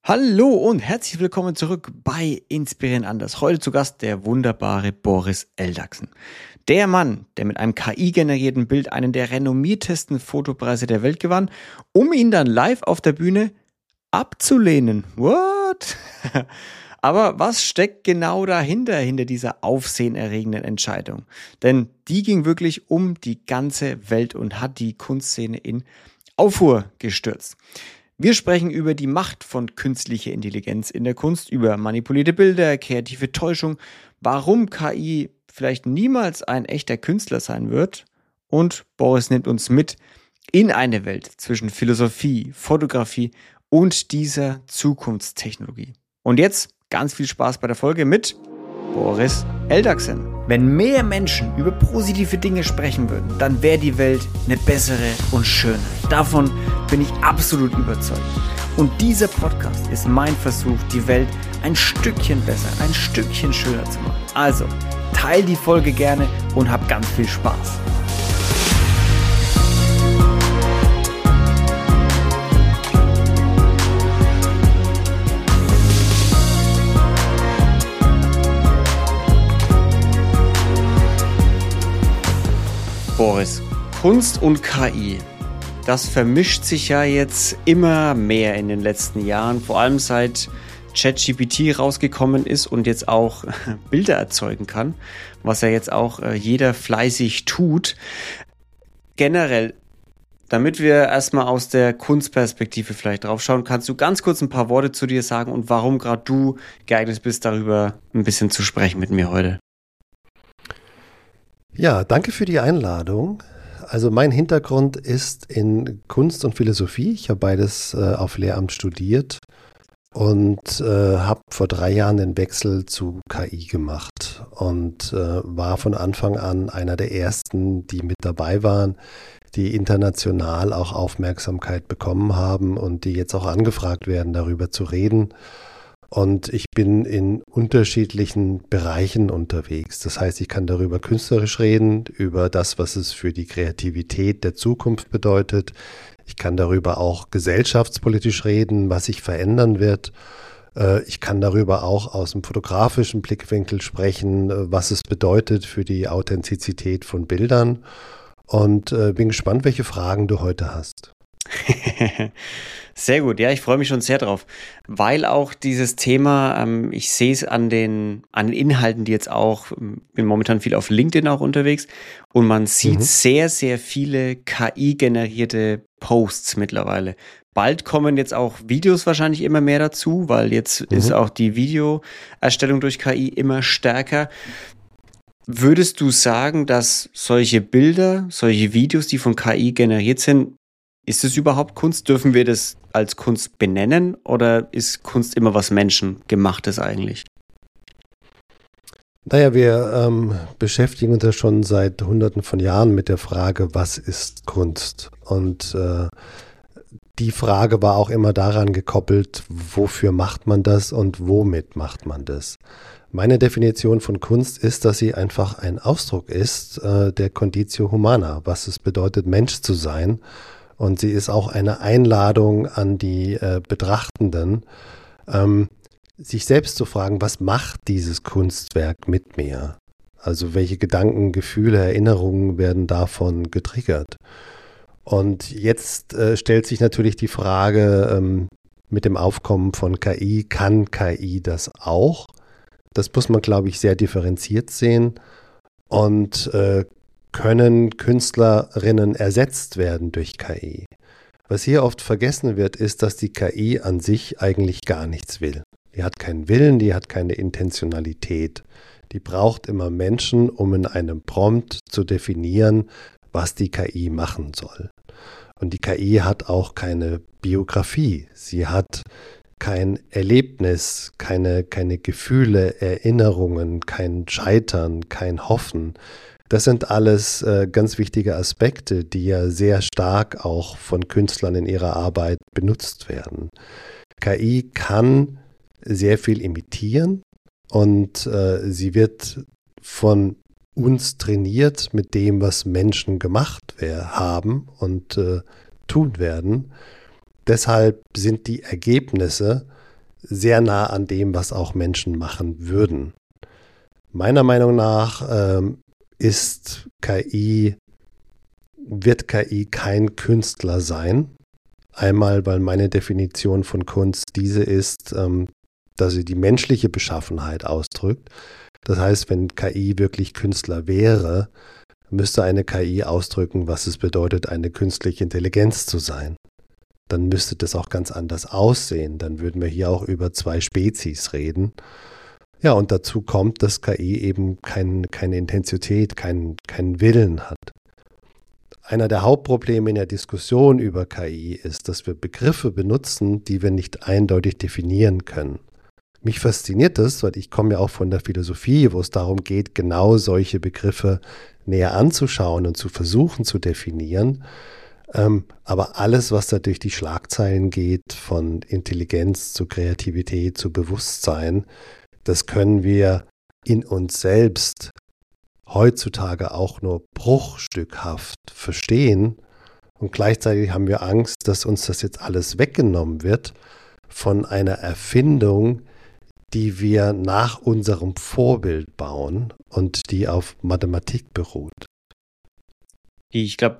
Hallo und herzlich willkommen zurück bei Inspirieren anders. Heute zu Gast der wunderbare Boris Eldagsen. Der Mann, der mit einem KI-generierten Bild einen der renommiertesten Fotopreise der Welt gewann, um ihn dann live auf der Bühne abzulehnen. What? Aber was steckt genau hinter dieser aufsehenerregenden Entscheidung? Denn die ging wirklich um die ganze Welt und hat die Kunstszene in Aufruhr gestürzt. Wir sprechen über die Macht von künstlicher Intelligenz in der Kunst, über manipulierte Bilder, kreative Täuschung, warum KI vielleicht niemals ein echter Künstler sein wird, und Boris nimmt uns mit in eine Welt zwischen Philosophie, Fotografie und dieser Zukunftstechnologie. Und jetzt ganz viel Spaß bei der Folge mit Boris Eldagsen. Wenn mehr Menschen über positive Dinge sprechen würden, dann wäre die Welt eine bessere und schöner. Davon bin ich absolut überzeugt. Und dieser Podcast ist mein Versuch, die Welt ein Stückchen besser, ein Stückchen schöner zu machen. Also, teil die Folge gerne und hab ganz viel Spaß. Boris, Kunst und KI, das vermischt sich ja jetzt immer mehr in den letzten Jahren, vor allem seit ChatGPT rausgekommen ist und jetzt auch Bilder erzeugen kann, was ja jetzt auch jeder fleißig tut. Generell, damit wir erstmal aus der Kunstperspektive vielleicht drauf schauen, kannst du ganz kurz ein paar Worte zu dir sagen und warum gerade du geeignet bist, darüber ein bisschen zu sprechen mit mir heute. Ja, danke für die Einladung. Also mein Hintergrund ist in Kunst und Philosophie. Ich habe beides auf Lehramt studiert und habe vor 3 Jahren den Wechsel zu KI gemacht und war von Anfang an einer der ersten, die mit dabei waren, die international auch Aufmerksamkeit bekommen haben und die jetzt auch angefragt werden, darüber zu reden. Und ich bin in unterschiedlichen Bereichen unterwegs. Das heißt, ich kann darüber künstlerisch reden, über das, was es für die Kreativität der Zukunft bedeutet. Ich kann darüber auch gesellschaftspolitisch reden, was sich verändern wird. Ich kann darüber auch aus dem fotografischen Blickwinkel sprechen, was es bedeutet für die Authentizität von Bildern. Und bin gespannt, welche Fragen du heute hast. Sehr gut, ja, ich freue mich schon sehr drauf, weil auch dieses Thema, ich sehe es an den Inhalten, die jetzt auch, bin momentan viel auf LinkedIn auch unterwegs und man sieht sehr, sehr viele KI-generierte Posts mittlerweile. Bald kommen jetzt auch Videos wahrscheinlich immer mehr dazu, weil jetzt ist auch die Videoerstellung durch KI immer stärker. Würdest du sagen, dass solche Bilder, solche Videos, die von KI generiert sind, ist es überhaupt Kunst? Dürfen wir das als Kunst benennen oder ist Kunst immer was Menschengemachtes eigentlich? Naja, wir beschäftigen uns ja schon seit Hunderten von Jahren mit der Frage, was ist Kunst? Und die Frage war auch immer daran gekoppelt, wofür macht man das und womit macht man das? Meine Definition von Kunst ist, dass sie einfach ein Ausdruck ist der Conditio Humana, was es bedeutet, Mensch zu sein. Und sie ist auch eine Einladung an die Betrachtenden, sich selbst zu fragen, was macht dieses Kunstwerk mit mir? Also welche Gedanken, Gefühle, Erinnerungen werden davon getriggert? Und jetzt stellt sich natürlich die Frage mit dem Aufkommen von KI, kann KI das auch? Das muss man, glaube ich, sehr differenziert sehen. Und können Künstlerinnen ersetzt werden durch KI? Was hier oft vergessen wird, ist, dass die KI an sich eigentlich gar nichts will. Die hat keinen Willen, die hat keine Intentionalität. Die braucht immer Menschen, um in einem Prompt zu definieren, was die KI machen soll. Und die KI hat auch keine Biografie. Sie hat kein Erlebnis, keine Gefühle, Erinnerungen, kein Scheitern, kein Hoffen. Das sind alles ganz wichtige Aspekte, die ja sehr stark auch von Künstlern in ihrer Arbeit benutzt werden. KI kann sehr viel imitieren und sie wird von uns trainiert mit dem, was Menschen gemacht haben und tun werden. Deshalb sind die Ergebnisse sehr nah an dem, was auch Menschen machen würden. Meiner Meinung nach wird KI kein Künstler sein. Einmal, weil meine Definition von Kunst diese ist, dass sie die menschliche Beschaffenheit ausdrückt. Das heißt, wenn KI wirklich Künstler wäre, müsste eine KI ausdrücken, was es bedeutet, eine künstliche Intelligenz zu sein. Dann müsste das auch ganz anders aussehen. Dann würden wir hier auch über zwei Spezies reden. Ja, und dazu kommt, dass KI eben keine Intensität, keinen Willen hat. Einer der Hauptprobleme in der Diskussion über KI ist, dass wir Begriffe benutzen, die wir nicht eindeutig definieren können. Mich fasziniert das, weil ich komme ja auch von der Philosophie, wo es darum geht, genau solche Begriffe näher anzuschauen und zu versuchen zu definieren. Aber alles, was da durch die Schlagzeilen geht, von Intelligenz zu Kreativität zu Bewusstsein, das können wir in uns selbst heutzutage auch nur bruchstückhaft verstehen. Und gleichzeitig haben wir Angst, dass uns das jetzt alles weggenommen wird von einer Erfindung, die wir nach unserem Vorbild bauen und die auf Mathematik beruht. Ich glaube,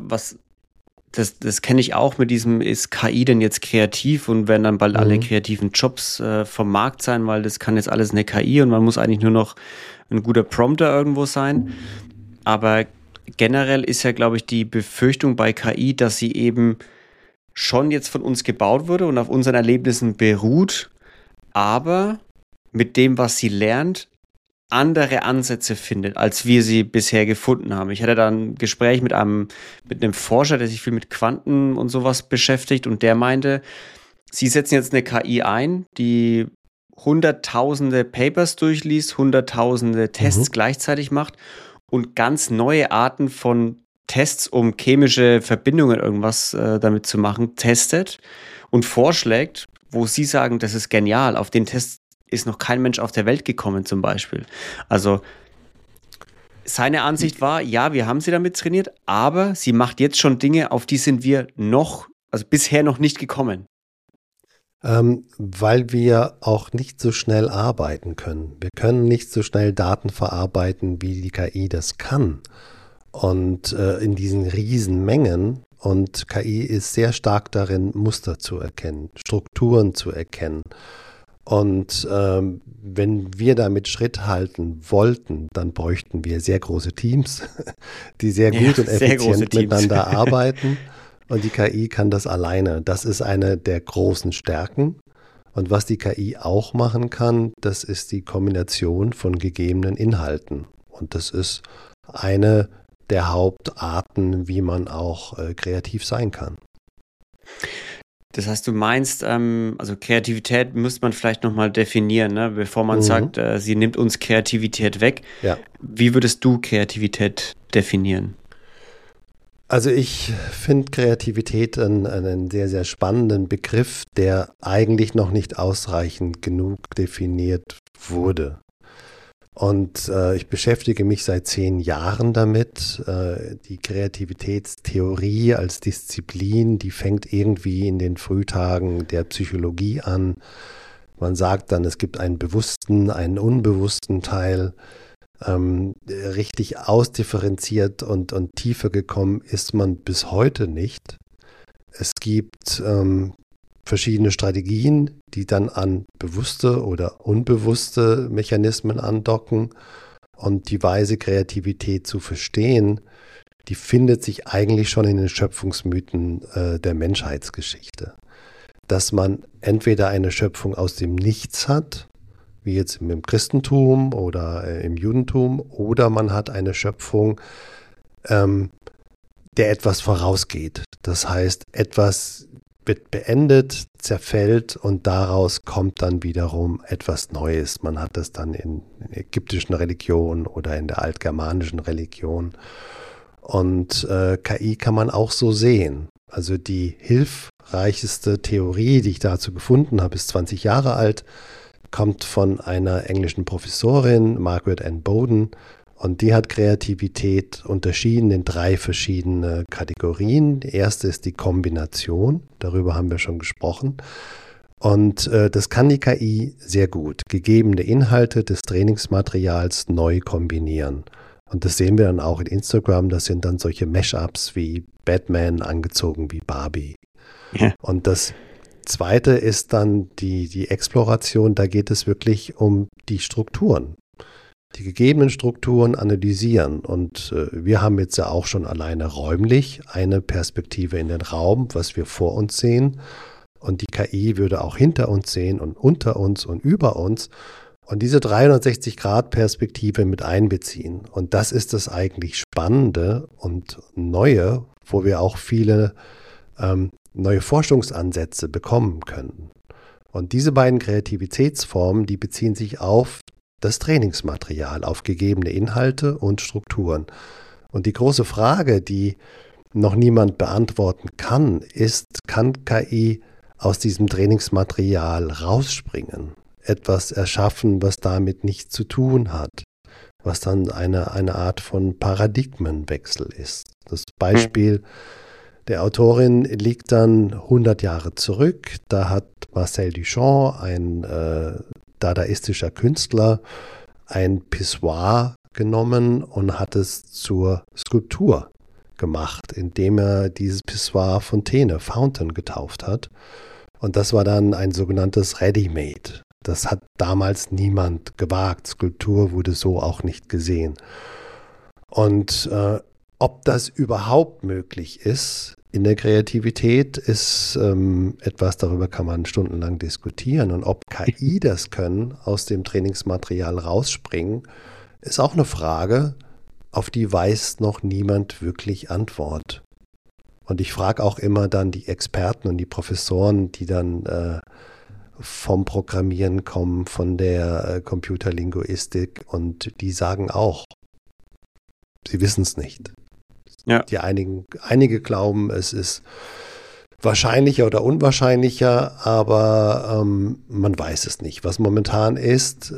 das kenne ich auch mit diesem, ist KI denn jetzt kreativ und werden dann bald alle kreativen Jobs vom Markt sein, weil das kann jetzt alles eine KI und man muss eigentlich nur noch ein guter Prompter irgendwo sein. Aber generell ist ja, glaube ich, die Befürchtung bei KI, dass sie eben schon jetzt von uns gebaut wurde und auf unseren Erlebnissen beruht, aber mit dem, was sie lernt, andere Ansätze findet, als wir sie bisher gefunden haben. Ich hatte da ein Gespräch mit einem Forscher, der sich viel mit Quanten und sowas beschäftigt und der meinte, sie setzen jetzt eine KI ein, die hunderttausende Papers durchliest, hunderttausende Tests gleichzeitig macht und ganz neue Arten von Tests, um chemische Verbindungen irgendwas damit zu machen, testet und vorschlägt, wo sie sagen, das ist genial, auf den Test ist noch kein Mensch auf der Welt gekommen zum Beispiel. Also seine Ansicht war, ja, wir haben sie damit trainiert, aber sie macht jetzt schon Dinge, auf die sind wir bisher noch nicht gekommen. Weil wir auch nicht so schnell arbeiten können. Wir können nicht so schnell Daten verarbeiten, wie die KI das kann. Und in diesen Riesenmengen. Und KI ist sehr stark darin, Muster zu erkennen, Strukturen zu erkennen. Und wenn wir damit Schritt halten wollten, dann bräuchten wir sehr große Teams, die sehr gut und effizient miteinander arbeiten. Und die KI kann das alleine. Das ist eine der großen Stärken. Und was die KI auch machen kann, das ist die Kombination von gegebenen Inhalten. Und das ist eine der Hauptarten, wie man auch kreativ sein kann. Das heißt, du meinst, also Kreativität müsste man vielleicht nochmal definieren, ne? Bevor man sagt, sie nimmt uns Kreativität weg. Ja. Wie würdest du Kreativität definieren? Also ich finde Kreativität einen sehr, sehr spannenden Begriff, der eigentlich noch nicht ausreichend genug definiert wurde. Und ich beschäftige mich seit 10 Jahren damit. Die Kreativitätstheorie als Disziplin, die fängt irgendwie in den Frühtagen der Psychologie an. Man sagt dann, es gibt einen bewussten, einen unbewussten Teil. Richtig ausdifferenziert und tiefer gekommen ist man bis heute nicht. Es gibt verschiedene Strategien, die dann an bewusste oder unbewusste Mechanismen andocken. Und die Weise, Kreativität zu verstehen, die findet sich eigentlich schon in den Schöpfungsmythen der Menschheitsgeschichte. Dass man entweder eine Schöpfung aus dem Nichts hat, wie jetzt im Christentum oder im Judentum, oder man hat eine Schöpfung, der etwas vorausgeht. Das heißt, etwas wird beendet, zerfällt und daraus kommt dann wiederum etwas Neues. Man hat das dann in ägyptischen Religionen oder in der altgermanischen Religion. Und KI kann man auch so sehen. Also die hilfreichste Theorie, die ich dazu gefunden habe, ist 20 Jahre alt, kommt von einer englischen Professorin, Margaret Ann Bowden, und die hat Kreativität unterschieden in 3 verschiedene Kategorien. Die erste ist die Kombination, darüber haben wir schon gesprochen. Und das kann die KI sehr gut. Gegebene Inhalte des Trainingsmaterials neu kombinieren. Und das sehen wir dann auch in Instagram. Das sind dann solche Mashups wie Batman angezogen wie Barbie. Ja. Und das Zweite ist dann die Exploration. Da geht es wirklich um die Strukturen. Die gegebenen Strukturen analysieren. Und wir haben jetzt ja auch schon alleine räumlich eine Perspektive in den Raum, was wir vor uns sehen. Und die KI würde auch hinter uns sehen und unter uns und über uns und diese 360-Grad-Perspektive mit einbeziehen. Und das ist das eigentlich Spannende und Neue, wo wir auch viele neue Forschungsansätze bekommen können. Und diese beiden Kreativitätsformen, die beziehen sich auf das Trainingsmaterial, auf gegebene Inhalte und Strukturen. Und die große Frage, die noch niemand beantworten kann, ist, kann KI aus diesem Trainingsmaterial rausspringen, etwas erschaffen, was damit nichts zu tun hat, was dann eine Art von Paradigmenwechsel ist. Das Beispiel der Autorin liegt dann 100 Jahre zurück. Da hat Marcel Duchamp, ein dadaistischer Künstler, ein Pissoir genommen und hat es zur Skulptur gemacht, indem er dieses Pissoir Fontäne, Fountain getauft hat. Und das war dann ein sogenanntes Ready-Made. Das hat damals niemand gewagt. Skulptur wurde so auch nicht gesehen. Und ob das überhaupt möglich ist in der Kreativität, ist etwas, darüber kann man stundenlang diskutieren. Und ob KI das können, aus dem Trainingsmaterial rausspringen, ist auch eine Frage, auf die weiß noch niemand wirklich Antwort. Und ich frage auch immer dann die Experten und die Professoren, die dann vom Programmieren kommen, von der Computerlinguistik, und die sagen auch, sie wissen es nicht. Ja. Einige glauben, es ist wahrscheinlicher oder unwahrscheinlicher, aber man weiß es nicht. Was momentan ist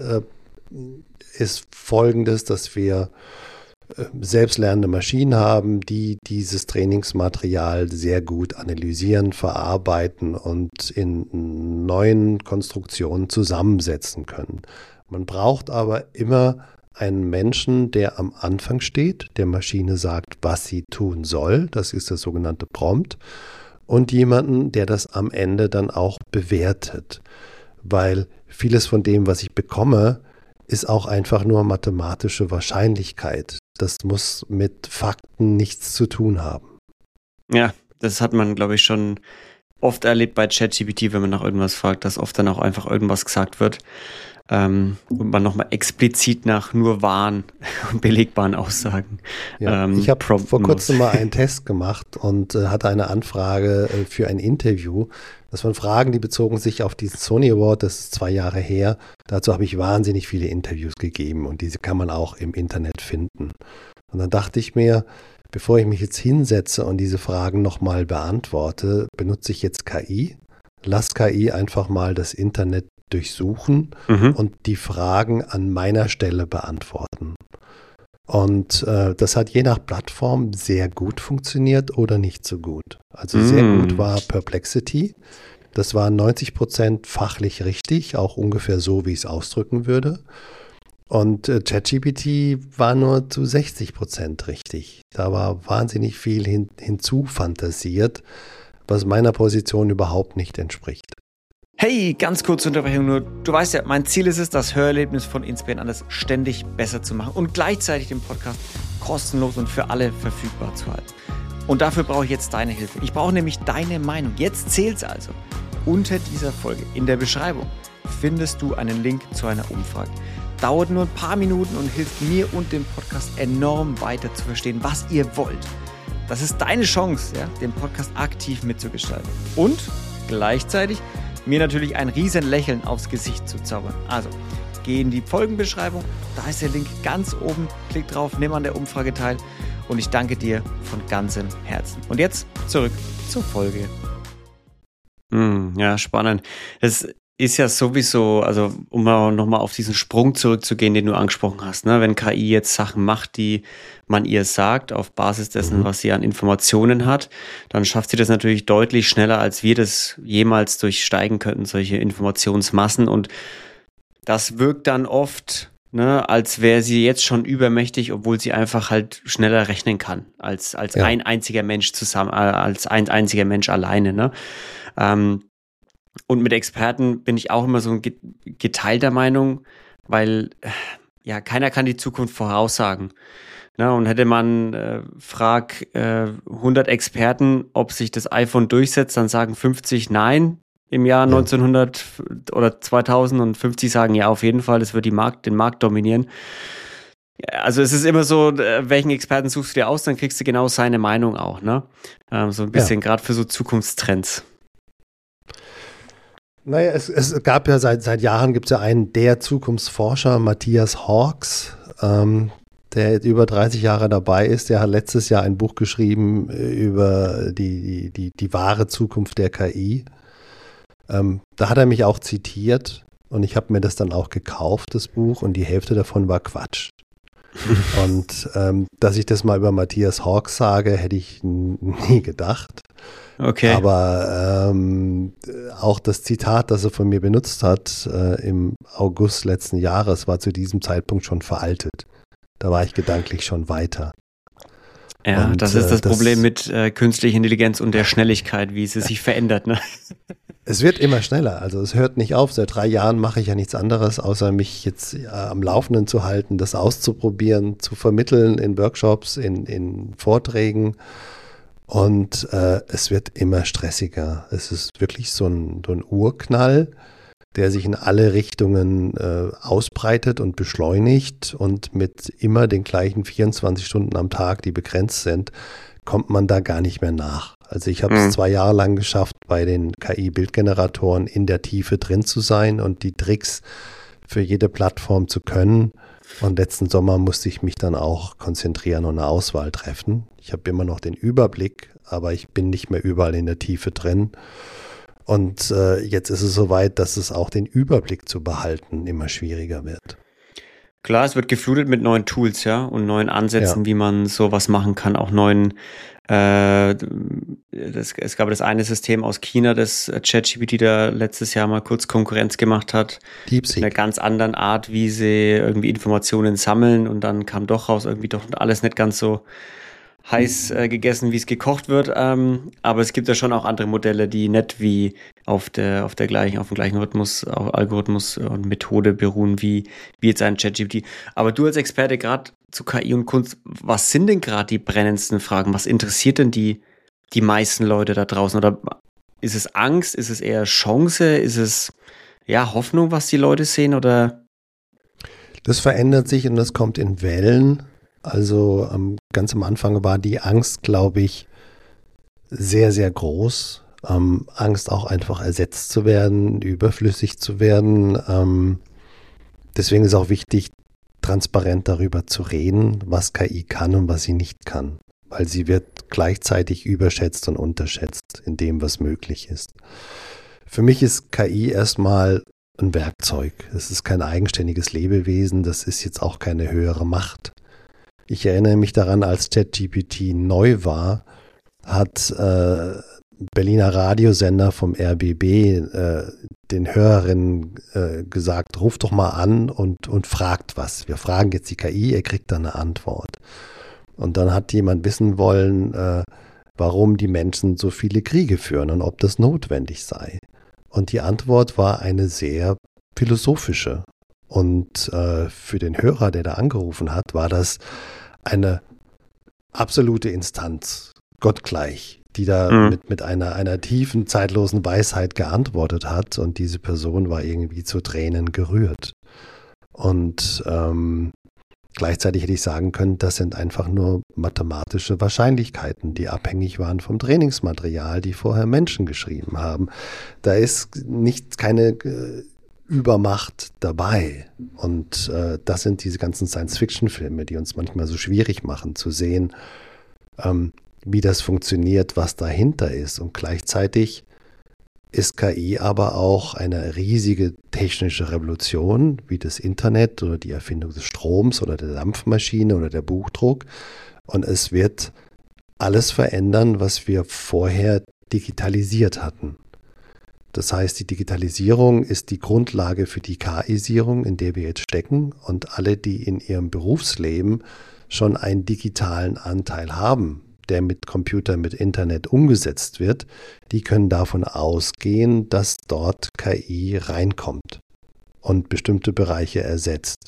Folgendes, dass wir selbstlernende Maschinen haben, die dieses Trainingsmaterial sehr gut analysieren, verarbeiten und in neuen Konstruktionen zusammensetzen können. Man braucht aber immer einen Menschen, der am Anfang steht, der Maschine sagt, was sie tun soll, das ist das sogenannte Prompt, und jemanden, der das am Ende dann auch bewertet, weil vieles von dem, was ich bekomme, ist auch einfach nur mathematische Wahrscheinlichkeit. Das muss mit Fakten nichts zu tun haben. Ja, das hat man, glaube ich, schon oft erlebt bei ChatGPT, wenn man nach irgendwas fragt, dass oft dann auch einfach irgendwas gesagt wird und man nochmal explizit nach nur wahren und belegbaren Aussagen ich habe vor kurzem mal einen Test gemacht und hatte eine Anfrage für ein Interview. Das waren Fragen, die bezogen sich auf diesen Sony Award, das ist 2 Jahre her. Dazu habe ich wahnsinnig viele Interviews gegeben und diese kann man auch im Internet finden. Und dann dachte ich mir, bevor ich mich jetzt hinsetze und diese Fragen nochmal beantworte, benutze ich jetzt KI. Lass KI einfach mal das Internet durchsuchen und die Fragen an meiner Stelle beantworten. Und das hat je nach Plattform sehr gut funktioniert oder nicht so gut. Also sehr gut war Perplexity. Das war 90% fachlich richtig, auch ungefähr so, wie ich es ausdrücken würde. Und ChatGPT war nur zu 60% richtig. Da war wahnsinnig viel hinzufantasiert, was meiner Position überhaupt nicht entspricht. Hey, ganz kurze Unterbrechung nur. Du weißt ja, mein Ziel ist es, das Hörerlebnis von Inspirieren Anders ständig besser zu machen und gleichzeitig den Podcast kostenlos und für alle verfügbar zu halten. Und dafür brauche ich jetzt deine Hilfe. Ich brauche nämlich deine Meinung. Jetzt zählt's also. Unter dieser Folge in der Beschreibung findest du einen Link zu einer Umfrage. Dauert nur ein paar Minuten und hilft mir und dem Podcast enorm weiter zu verstehen, was ihr wollt. Das ist deine Chance, ja, den Podcast aktiv mitzugestalten. Und gleichzeitig mir natürlich ein riesen Lächeln aufs Gesicht zu zaubern. Also, geh in die Folgenbeschreibung, da ist der Link ganz oben, klick drauf, nimm an der Umfrage teil und ich danke dir von ganzem Herzen. Und jetzt zurück zur Folge. Ja, spannend. Das ist ja sowieso, also um nochmal auf diesen Sprung zurückzugehen, den du angesprochen hast, ne? Wenn KI jetzt Sachen macht, die man ihr sagt, auf Basis dessen, was sie an Informationen hat, dann schafft sie das natürlich deutlich schneller, als wir das jemals durchsteigen könnten, solche Informationsmassen. Und das wirkt dann oft, ne, als wäre sie jetzt schon übermächtig, obwohl sie einfach halt schneller rechnen kann, als ein einziger Mensch zusammen, als ein einziger Mensch alleine, ne? Und mit Experten bin ich auch immer so ein geteilter Meinung, weil ja keiner kann die Zukunft voraussagen. Ne? Und hätte man frag 100 Experten, ob sich das iPhone durchsetzt, dann sagen 50 nein im Jahr 1900 oder 2000 und 50 sagen ja auf jeden Fall, das wird den Markt dominieren. Also es ist immer so, welchen Experten suchst du dir aus, dann kriegst du genau seine Meinung auch, ne? So ein bisschen gerade für so Zukunftstrends. Naja, es gab ja seit Jahren gibt es ja einen der Zukunftsforscher, Matthias Hawkes, der über 30 Jahre dabei ist. Der hat letztes Jahr ein Buch geschrieben über die wahre Zukunft der KI. Da hat er mich auch zitiert und ich habe mir das dann auch gekauft, das Buch, und die Hälfte davon war Quatsch. Und dass ich das mal über Matthias Hawkes sage, hätte ich nie gedacht. Okay. Aber auch das Zitat, das er von mir benutzt hat im August letzten Jahres, war zu diesem Zeitpunkt schon veraltet. Da war ich gedanklich schon weiter. Ja, und, das ist das Problem mit künstlicher Intelligenz und der Schnelligkeit, wie sie sich verändert, ne? Es wird immer schneller, also es hört nicht auf. Seit 3 Jahren mache ich ja nichts anderes, außer mich jetzt am Laufenden zu halten, das auszuprobieren, zu vermitteln in Workshops, in Vorträgen. Und es wird immer stressiger. Es ist wirklich so ein Urknall, der sich in alle Richtungen ausbreitet und beschleunigt, und mit immer den gleichen 24 Stunden am Tag, die begrenzt sind, kommt man da gar nicht mehr nach. Also ich habe es 2 Jahre lang geschafft, bei den KI-Bildgeneratoren in der Tiefe drin zu sein und die Tricks für jede Plattform zu können. Und letzten Sommer musste ich mich dann auch konzentrieren und eine Auswahl treffen. Ich habe immer noch den Überblick, aber ich bin nicht mehr überall in der Tiefe drin. Und jetzt ist es soweit, dass es auch den Überblick zu behalten immer schwieriger wird. Klar, es wird geflutet mit neuen Tools, ja, und neuen Ansätzen, wie man sowas machen kann, auch neuen, es gab das eine System aus China, das ChatGPT da letztes Jahr mal kurz Konkurrenz gemacht hat. DeepSeek. Mit einer ganz anderen Art, wie sie irgendwie Informationen sammeln, und dann kam doch raus, irgendwie doch alles nicht ganz so heiß gegessen, wie es gekocht wird. Aber es gibt ja schon auch andere Modelle, die nicht wie auf dem gleichen Rhythmus, Algorithmus und Methode beruhen, wie jetzt ein ChatGPT. Aber du als Experte gerade zu KI und Kunst, was sind denn gerade die brennendsten Fragen? Was interessiert denn die meisten Leute da draußen? Oder ist es Angst? Ist es eher Chance? Ist es Hoffnung, was die Leute sehen? Oder? Das verändert sich und das kommt in Wellen. Also ganz am Anfang war die Angst, glaube ich, sehr, sehr groß. Angst auch einfach ersetzt zu werden, überflüssig zu werden. Deswegen ist auch wichtig, transparent darüber zu reden, was KI kann und was sie nicht kann. Weil sie wird gleichzeitig überschätzt und unterschätzt in dem, was möglich ist. Für mich ist KI erstmal ein Werkzeug. Es ist kein eigenständiges Lebewesen, das ist jetzt auch keine höhere Macht. Ich erinnere mich daran, als ChatGPT neu war, hat Berliner Radiosender vom RBB den Hörerinnen gesagt, ruft doch mal an und fragt was. Wir fragen jetzt die KI, ihr kriegt dann eine Antwort. Und dann hat jemand wissen wollen, warum die Menschen so viele Kriege führen und ob das notwendig sei. Und die Antwort war eine sehr philosophische. Und für den Hörer, der da angerufen hat, war das eine absolute Instanz, gottgleich, die da mit einer tiefen, zeitlosen Weisheit geantwortet hat, und diese Person war irgendwie zu Tränen gerührt. Und gleichzeitig hätte ich sagen können, das sind einfach nur mathematische Wahrscheinlichkeiten, die abhängig waren vom Trainingsmaterial, die vorher Menschen geschrieben haben. Da ist keine Übermacht dabei. Und das sind diese ganzen Science-Fiction-Filme, die uns manchmal so schwierig machen zu sehen, wie das funktioniert, was dahinter ist. Und gleichzeitig ist KI aber auch eine riesige technische Revolution, wie das Internet oder die Erfindung des Stroms oder der Dampfmaschine oder der Buchdruck. Und es wird alles verändern, was wir vorher digitalisiert hatten. Das heißt, die Digitalisierung ist die Grundlage für die KI-Sierung, in der wir jetzt stecken. Und alle, die in ihrem Berufsleben schon einen digitalen Anteil haben, der mit Computer, mit Internet umgesetzt wird, die können davon ausgehen, dass dort KI reinkommt und bestimmte Bereiche ersetzt.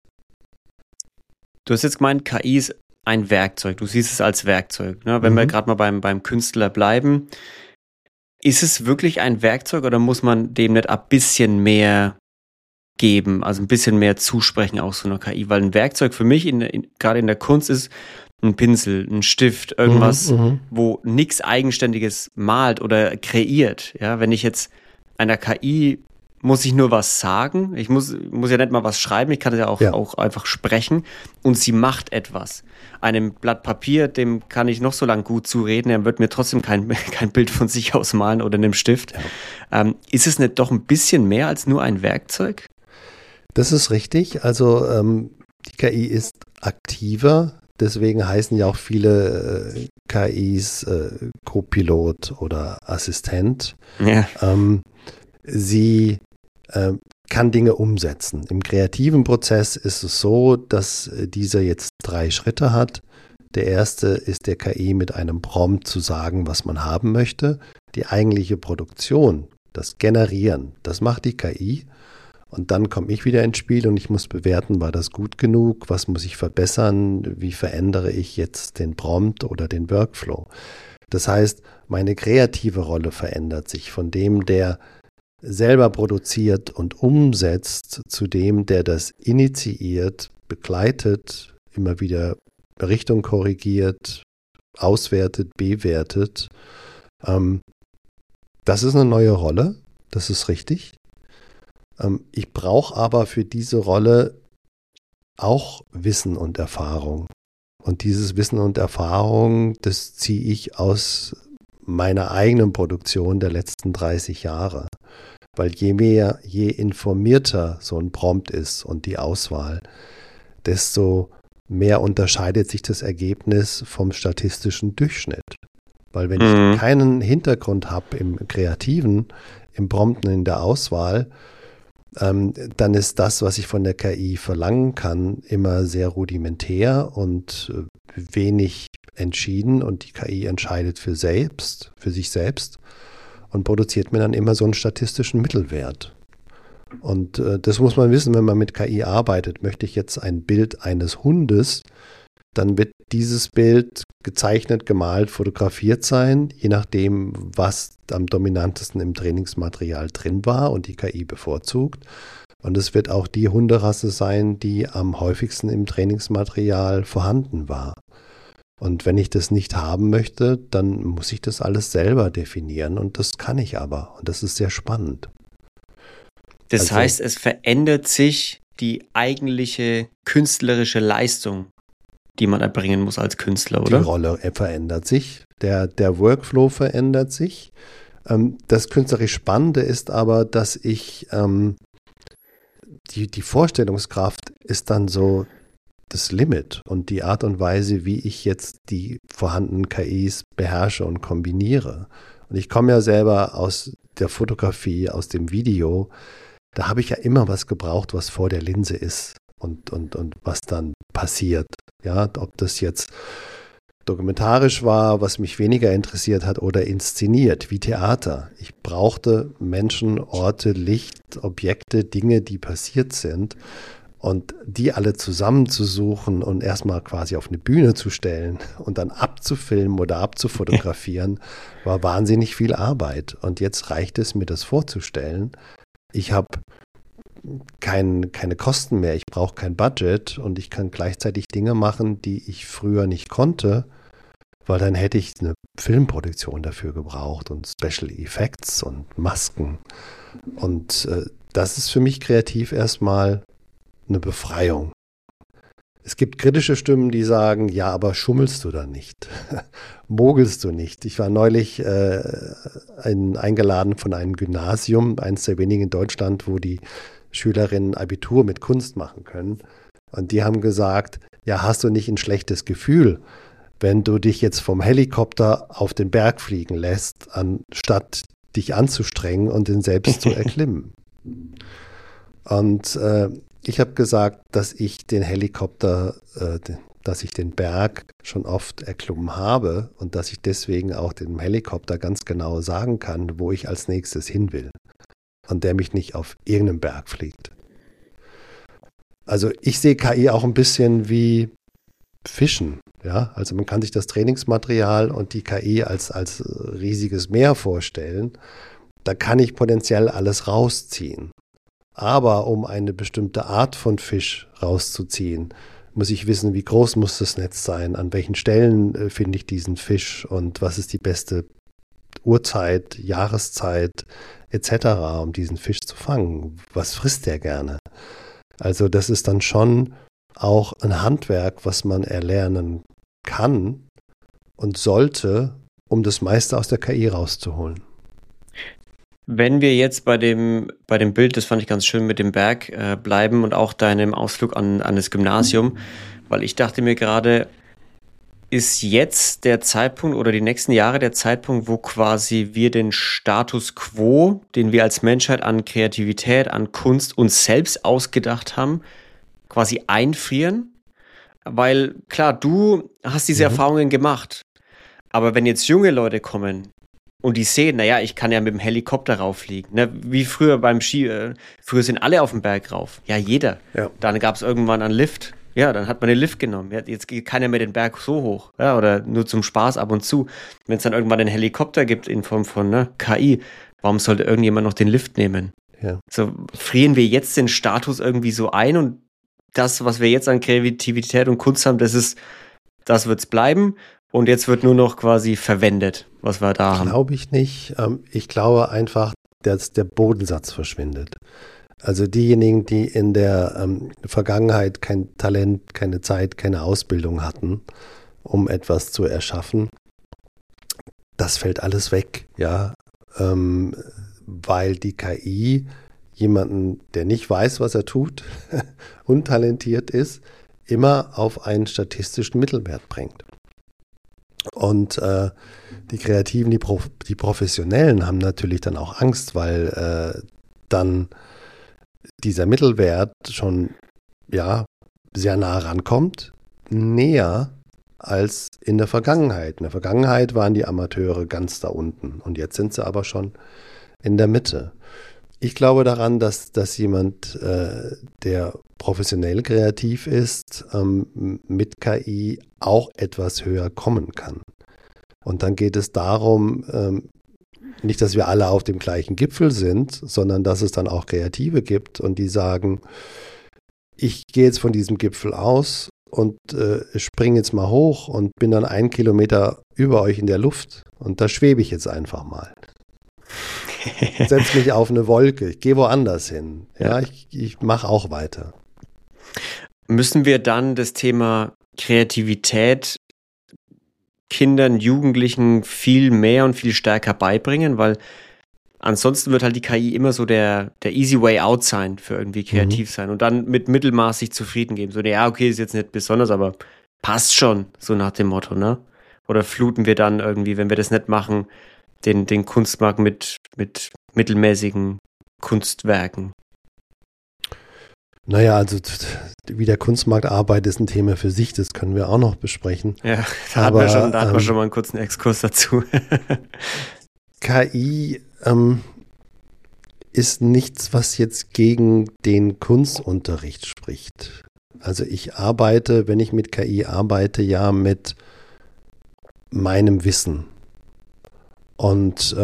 Du hast jetzt gemeint, KI ist ein Werkzeug. Du siehst es als Werkzeug. Ne? Wenn wir gerade mal beim Künstler bleiben, ist es wirklich ein Werkzeug oder muss man dem nicht ein bisschen mehr geben, also ein bisschen mehr zusprechen aus so einer KI? Weil ein Werkzeug für mich gerade in der Kunst ist ein Pinsel, ein Stift, irgendwas, wo nichts Eigenständiges malt oder kreiert. Ja, wenn ich jetzt einer KI muss ich nur was sagen. Ich muss ja nicht mal was schreiben, ich kann ja auch einfach sprechen und sie macht etwas. Einem Blatt Papier, dem kann ich noch so lange gut zureden, er wird mir trotzdem kein Bild von sich aus malen oder einem Stift. Ja. Ist es nicht doch ein bisschen mehr als nur ein Werkzeug? Das ist richtig. Also die KI ist aktiver, deswegen heißen ja auch viele KIs Copilot oder Assistent. Ja. Sie kann Dinge umsetzen. Im kreativen Prozess ist es so, dass dieser jetzt 3 Schritte hat. Der erste ist der KI mit einem Prompt zu sagen, was man haben möchte. Die eigentliche Produktion, das Generieren, das macht die KI. Und dann komme ich wieder ins Spiel und ich muss bewerten, war das gut genug, was muss ich verbessern, wie verändere ich jetzt den Prompt oder den Workflow. Das heißt, meine kreative Rolle verändert sich von dem, der selber produziert und umsetzt, zu dem, der das initiiert, begleitet, immer wieder Richtung korrigiert, auswertet, bewertet. Das ist eine neue Rolle, das ist richtig. Ich brauche aber für diese Rolle auch Wissen und Erfahrung. Und dieses Wissen und Erfahrung, das ziehe ich aus meiner eigenen Produktion der letzten 30 Jahre. Weil je informierter so ein Prompt ist und die Auswahl, desto mehr unterscheidet sich das Ergebnis vom statistischen Durchschnitt. Weil wenn ich keinen Hintergrund habe im Kreativen, im Prompten, in der Auswahl, dann ist das, was ich von der KI verlangen kann, immer sehr rudimentär und wenig entschieden und die KI entscheidet für sich selbst und produziert mir dann immer so einen statistischen Mittelwert. Und das muss man wissen, wenn man mit KI arbeitet. Möchte ich jetzt ein Bild eines Hundes, dann wird dieses Bild gezeichnet, gemalt, fotografiert sein, je nachdem, was am dominantesten im Trainingsmaterial drin war und die KI bevorzugt. Und es wird auch die Hunderasse sein, die am häufigsten im Trainingsmaterial vorhanden war. Und wenn ich das nicht haben möchte, dann muss ich das alles selber definieren und das kann ich aber. Und das ist sehr spannend. Das heißt, es verändert sich die eigentliche künstlerische Leistung, die man erbringen muss als Künstler, oder? Die Rolle verändert sich, der Workflow verändert sich. Das künstlerisch Spannende ist aber, dass ich die Vorstellungskraft ist dann so das Limit und die Art und Weise, wie ich jetzt die vorhandenen KIs beherrsche und kombiniere. Und ich komme ja selber aus der Fotografie, aus dem Video. Da habe ich ja immer was gebraucht, was vor der Linse ist und was dann passiert. Ja, ob das jetzt dokumentarisch war, was mich weniger interessiert hat, oder inszeniert, wie Theater. Ich brauchte Menschen, Orte, Licht, Objekte, Dinge, die passiert sind. Und die alle zusammenzusuchen und erstmal quasi auf eine Bühne zu stellen und dann abzufilmen oder abzufotografieren, war wahnsinnig viel Arbeit. Und jetzt reicht es, mir das vorzustellen. Ich habe keine Kosten mehr, ich brauche kein Budget und ich kann gleichzeitig Dinge machen, die ich früher nicht konnte, weil dann hätte ich eine Filmproduktion dafür gebraucht und Special Effects und Masken. Und das ist für mich kreativ erstmal eine Befreiung. Es gibt kritische Stimmen, die sagen, ja, aber schummelst du da nicht? Mogelst du nicht? Ich war neulich eingeladen von einem Gymnasium, eines der wenigen in Deutschland, wo die Schülerinnen Abitur mit Kunst machen können. Und die haben gesagt, ja, hast du nicht ein schlechtes Gefühl, wenn du dich jetzt vom Helikopter auf den Berg fliegen lässt, anstatt dich anzustrengen und den selbst zu erklimmen? Und ich habe gesagt, dass ich den Helikopter, dass ich den Berg schon oft erklommen habe und dass ich deswegen auch dem Helikopter ganz genau sagen kann, wo ich als nächstes hin will. Und der mich nicht auf irgendeinem Berg fliegt. Also ich sehe KI auch ein bisschen wie Fischen. Ja? Also man kann sich das Trainingsmaterial und die KI als riesiges Meer vorstellen. Da kann ich potenziell alles rausziehen. Aber um eine bestimmte Art von Fisch rauszuziehen, muss ich wissen, wie groß muss das Netz sein, an welchen Stellen finde ich diesen Fisch und was ist die beste Uhrzeit, Jahreszeit etc., um diesen Fisch zu fangen. Was frisst der gerne? Also das ist dann schon auch ein Handwerk, was man erlernen kann und sollte, um das meiste aus der KI rauszuholen. Wenn wir jetzt bei dem Bild, das fand ich ganz schön, mit dem Berg bleiben und auch deinem Ausflug an das Gymnasium, weil ich dachte mir gerade, ist jetzt der Zeitpunkt oder die nächsten Jahre der Zeitpunkt, wo quasi wir den Status quo, den wir als Menschheit an Kreativität, an Kunst uns selbst ausgedacht haben, quasi einfrieren? Weil klar, du hast diese Erfahrungen gemacht, aber wenn jetzt junge Leute kommen, und die sehen, naja, ich kann ja mit dem Helikopter rauffliegen. Ne? Wie früher beim Ski. Früher sind alle auf den Berg rauf. Ja, jeder. Ja. Dann gab es irgendwann einen Lift. Ja, dann hat man den Lift genommen. Ja, jetzt geht keiner mehr den Berg so hoch. Ja, oder nur zum Spaß ab und zu. Wenn es dann irgendwann einen Helikopter gibt in Form von KI, warum sollte irgendjemand noch den Lift nehmen? Ja. So frieren wir jetzt den Status irgendwie so ein und das, was wir jetzt an Kreativität und Kunst haben, das wird's bleiben. Und jetzt wird nur noch quasi verwendet, was wir da haben. Glaube ich nicht. Ich glaube einfach, dass der Bodensatz verschwindet. Also diejenigen, die in der Vergangenheit kein Talent, keine Zeit, keine Ausbildung hatten, um etwas zu erschaffen, das fällt alles weg, ja, weil die KI jemanden, der nicht weiß, was er tut, untalentiert ist, immer auf einen statistischen Mittelwert bringt. Und die Kreativen, die Professionellen haben natürlich dann auch Angst, weil dann dieser Mittelwert schon sehr nah rankommt, näher als in der Vergangenheit. In der Vergangenheit waren die Amateure ganz da unten und jetzt sind sie aber schon in der Mitte. Ich glaube daran, dass jemand, der professionell kreativ ist, mit KI auch etwas höher kommen kann. Und dann geht es darum, nicht, dass wir alle auf dem gleichen Gipfel sind, sondern dass es dann auch Kreative gibt und die sagen, ich gehe jetzt von diesem Gipfel aus und springe jetzt mal hoch und bin dann 1 Kilometer über euch in der Luft und da schwebe ich jetzt einfach mal. Setz mich auf eine Wolke, ich gehe woanders hin. Ja, ich mache auch weiter. Müssen wir dann das Thema Kreativität Kindern, Jugendlichen viel mehr und viel stärker beibringen? Weil ansonsten wird halt die KI immer so der easy way out sein für irgendwie kreativ sein und dann mit mittelmaßig zufrieden geben. So, ja, okay, ist jetzt nicht besonders, aber passt schon, so nach dem Motto, ne? Oder fluten wir dann irgendwie, wenn wir das nicht machen, den Kunstmarkt mit mittelmäßigen Kunstwerken? Naja, also wie der Kunstmarkt arbeitet, ist ein Thema für sich, das können wir auch noch besprechen. Ja, da hatten wir schon mal einen kurzen Exkurs dazu. KI ist nichts, was jetzt gegen den Kunstunterricht spricht. Also ich arbeite, wenn ich mit KI arbeite, ja mit meinem Wissen. Und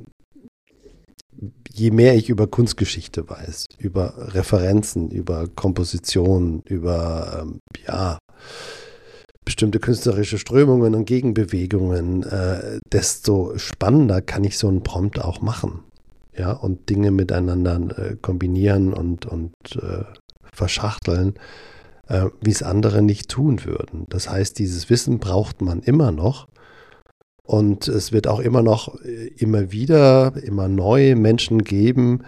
je mehr ich über Kunstgeschichte weiß, über Referenzen, über Komposition, über bestimmte künstlerische Strömungen und Gegenbewegungen, desto spannender kann ich so einen Prompt auch machen. Ja, und Dinge miteinander kombinieren und verschachteln, wie es andere nicht tun würden. Das heißt, dieses Wissen braucht man immer noch. Und es wird auch immer noch, immer wieder, immer neu Menschen geben,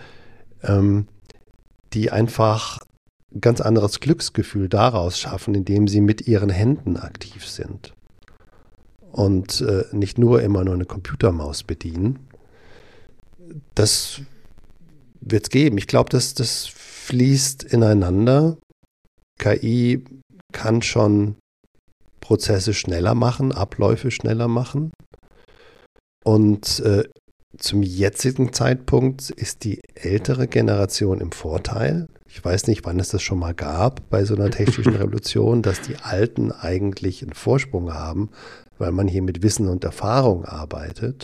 die einfach ein ganz anderes Glücksgefühl daraus schaffen, indem sie mit ihren Händen aktiv sind. Und nicht nur immer nur eine Computermaus bedienen. Das wird es geben. Ich glaube, das fließt ineinander. KI kann schon Prozesse schneller machen, Abläufe schneller machen. Und zum jetzigen Zeitpunkt ist die ältere Generation im Vorteil. Ich weiß nicht, wann es das schon mal gab bei so einer technischen Revolution, dass die Alten eigentlich einen Vorsprung haben, weil man hier mit Wissen und Erfahrung arbeitet.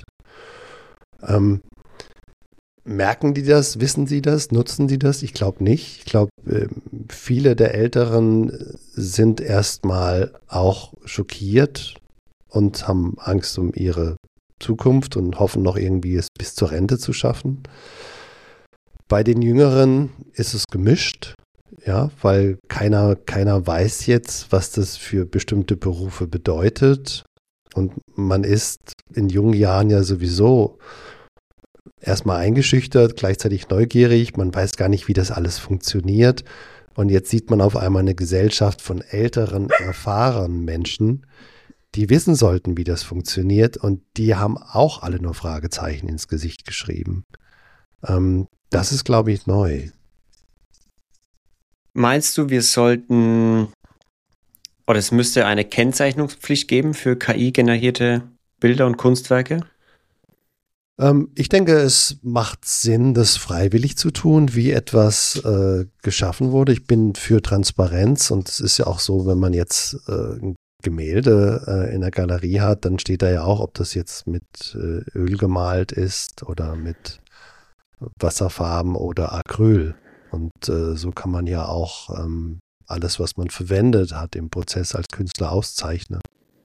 Merken die das? Wissen sie das? Nutzen sie das? Ich glaube nicht. Ich glaube, viele der Älteren sind erstmal auch schockiert und haben Angst um ihre Zukunft und hoffen noch irgendwie es bis zur Rente zu schaffen. Bei den Jüngeren ist es gemischt, ja, weil keiner weiß jetzt, was das für bestimmte Berufe bedeutet. Und man ist in jungen Jahren ja sowieso erstmal eingeschüchtert, gleichzeitig neugierig. Man weiß gar nicht, wie das alles funktioniert. Und jetzt sieht man auf einmal eine Gesellschaft von älteren, erfahrenen Menschen, die wissen sollten, wie das funktioniert. Und die haben auch alle nur Fragezeichen ins Gesicht geschrieben. Das ist, glaube ich, neu. Meinst du, wir sollten, oder es müsste eine Kennzeichnungspflicht geben für KI-generierte Bilder und Kunstwerke? Ich denke, es macht Sinn, das freiwillig zu tun, wie etwas geschaffen wurde. Ich bin für Transparenz und es ist ja auch so, wenn man jetzt ein Gemälde in der Galerie hat, dann steht da ja auch, ob das jetzt mit Öl gemalt ist oder mit Wasserfarben oder Acryl. Und so kann man ja auch alles, was man verwendet hat im Prozess als Künstler auszeichnen.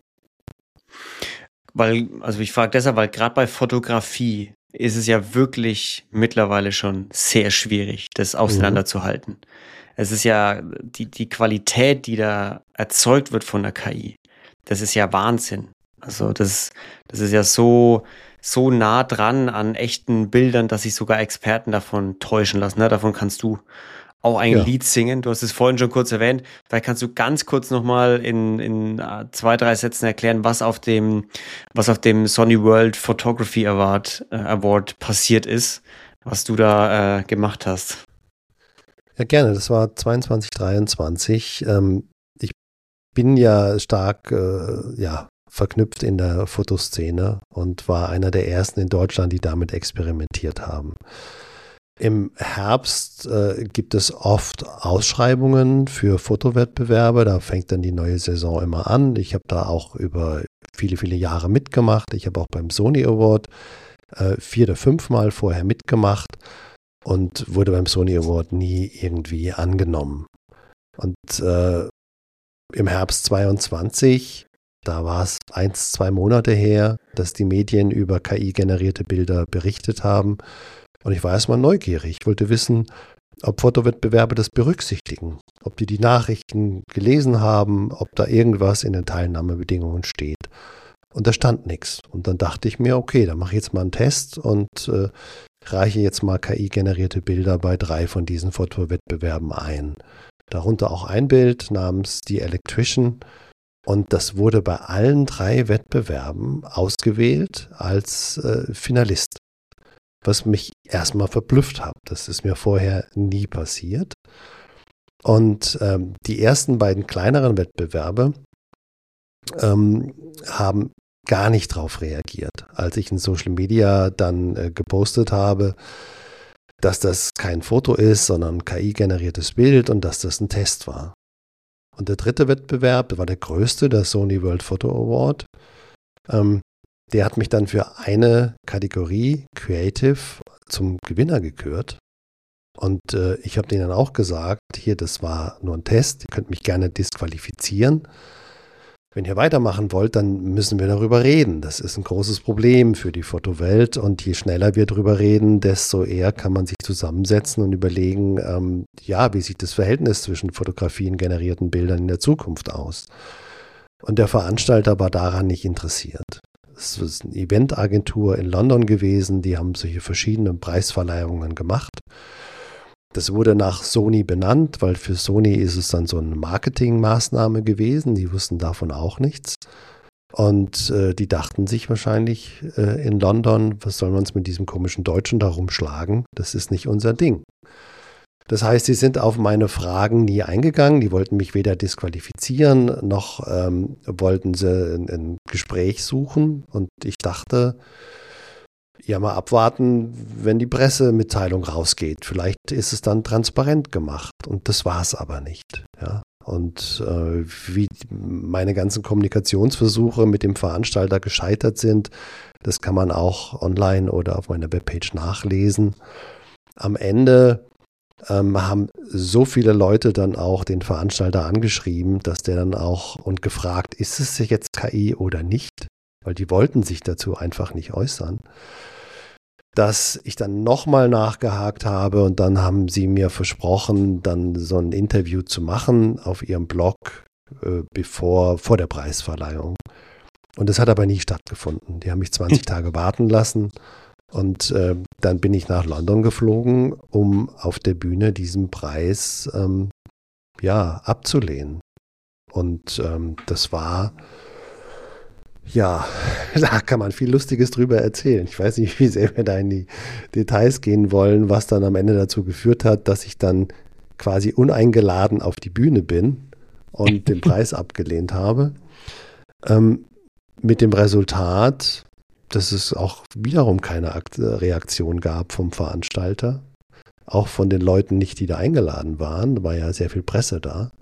Also ich frage deshalb, weil gerade bei Fotografie ist es ja wirklich mittlerweile schon sehr schwierig, das auseinanderzuhalten. Es ist ja die Qualität, die da erzeugt wird von der KI, das ist ja Wahnsinn. Also das ist ja so nah dran an echten Bildern, dass sich sogar Experten davon täuschen lassen. Ne? Davon kannst du auch ein Lied singen. Du hast es vorhin schon kurz erwähnt. Vielleicht kannst du ganz kurz nochmal in 2, 3 Sätzen erklären, was auf dem Sony World Photography Award passiert ist, was du da gemacht hast. Ja, gerne. Das war 22, 23. Ich bin ja stark verknüpft in der Fotoszene und war einer der ersten in Deutschland, die damit experimentiert haben. Im Herbst gibt es oft Ausschreibungen für Fotowettbewerbe. Da fängt dann die neue Saison immer an. Ich habe da auch über viele, viele Jahre mitgemacht. Ich habe auch beim Sony Award 4 oder 5 Mal vorher mitgemacht und wurde beim Sony Award nie irgendwie angenommen. Und im Herbst 22, da war es 1, 2 Monate her, dass die Medien über KI-generierte Bilder berichtet haben. Und ich war erstmal neugierig. Ich wollte wissen, ob Fotowettbewerbe das berücksichtigen, ob die Nachrichten gelesen haben, ob da irgendwas in den Teilnahmebedingungen steht. Und da stand nichts. Und dann dachte ich mir, okay, dann mache ich jetzt mal einen Test und reiche jetzt mal KI-generierte Bilder bei 3 von diesen Fotowettbewerben ein. Darunter auch ein Bild namens The Electrician. Und das wurde bei allen 3 Wettbewerben ausgewählt als Finalist. Was mich erstmal verblüfft hat. Das ist mir vorher nie passiert. Und die ersten beiden kleineren Wettbewerbe haben gar nicht drauf reagiert. Als ich in Social Media dann gepostet habe, dass das kein Foto ist, sondern ein KI-generiertes Bild und dass das ein Test war. Und der 3. Wettbewerb war der größte, der Sony World Photo Award. Der hat mich dann für eine Kategorie Creative zum Gewinner gekürt. Und ich habe denen dann auch gesagt, hier, das war nur ein Test, ihr könnt mich gerne disqualifizieren. Wenn ihr weitermachen wollt, dann müssen wir darüber reden. Das ist ein großes Problem für die Fotowelt und je schneller wir darüber reden, desto eher kann man sich zusammensetzen und überlegen, wie sieht das Verhältnis zwischen Fotografien, generierten Bildern in der Zukunft aus? Und der Veranstalter war daran nicht interessiert. Es ist eine Eventagentur in London gewesen, die haben solche verschiedenen Preisverleihungen gemacht. Das wurde nach Sony benannt, weil für Sony ist es dann so eine Marketingmaßnahme gewesen. Die wussten davon auch nichts. Und die dachten sich wahrscheinlich in London, was sollen wir uns mit diesem komischen Deutschen da rumschlagen? Das ist nicht unser Ding. Das heißt, sie sind auf meine Fragen nie eingegangen. Die wollten mich weder disqualifizieren, noch wollten sie ein Gespräch suchen. Und ich dachte, ja, mal abwarten, wenn die Pressemitteilung rausgeht. Vielleicht ist es dann transparent gemacht. Und das war es aber nicht. Ja. Und wie meine ganzen Kommunikationsversuche mit dem Veranstalter gescheitert sind, das kann man auch online oder auf meiner Webpage nachlesen. Am Ende haben so viele Leute dann auch den Veranstalter angeschrieben, dass der dann auch und gefragt, ist es jetzt KI oder nicht? Weil die wollten sich dazu einfach nicht äußern, dass ich dann nochmal nachgehakt habe und dann haben sie mir versprochen, dann so ein Interview zu machen auf ihrem Blog vor der Preisverleihung. Und das hat aber nie stattgefunden. Die haben mich 20 Tage warten lassen und dann bin ich nach London geflogen, um auf der Bühne diesen Preis abzulehnen. Und das war... Ja, da kann man viel Lustiges drüber erzählen. Ich weiß nicht, wie sehr wir da in die Details gehen wollen, was dann am Ende dazu geführt hat, dass ich dann quasi uneingeladen auf die Bühne bin und den Preis abgelehnt habe. Mit dem Resultat, dass es auch wiederum keine Reaktion gab vom Veranstalter. Auch von den Leuten nicht, die da eingeladen waren. Da war ja sehr viel Presse da.